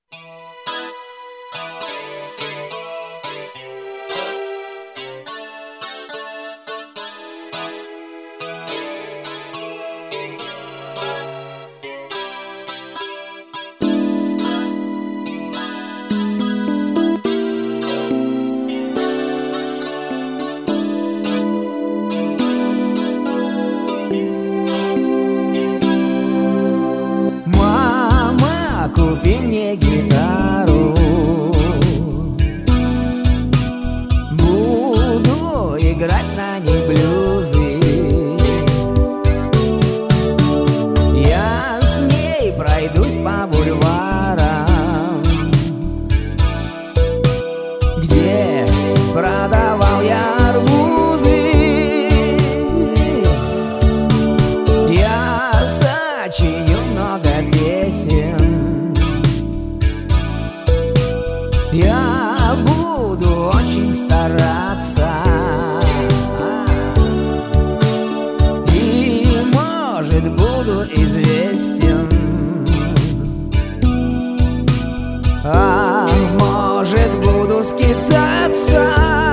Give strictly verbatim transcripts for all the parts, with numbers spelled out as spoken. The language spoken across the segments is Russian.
Купи мне гитару, буду играть на ней блюзы. Я с ней пройдусь по бульварам, где продавал я арбузы. Я сочиню много песен, я буду очень стараться, и, может, буду известен, а может, буду скитаться.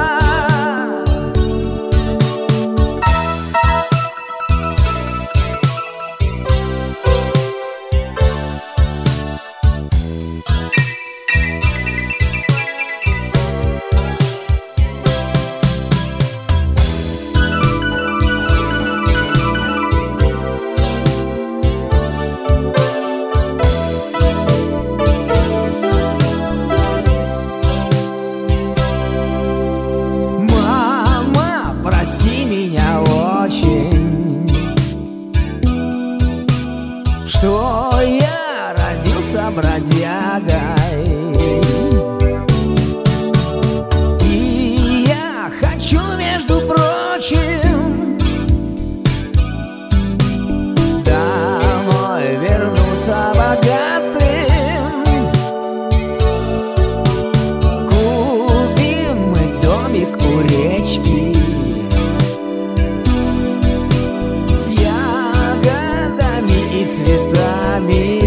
Прости меня очень, что я родился бродягой, и я хочу, между прочим, домой вернуться богатым. Купим мы домик у речки цветами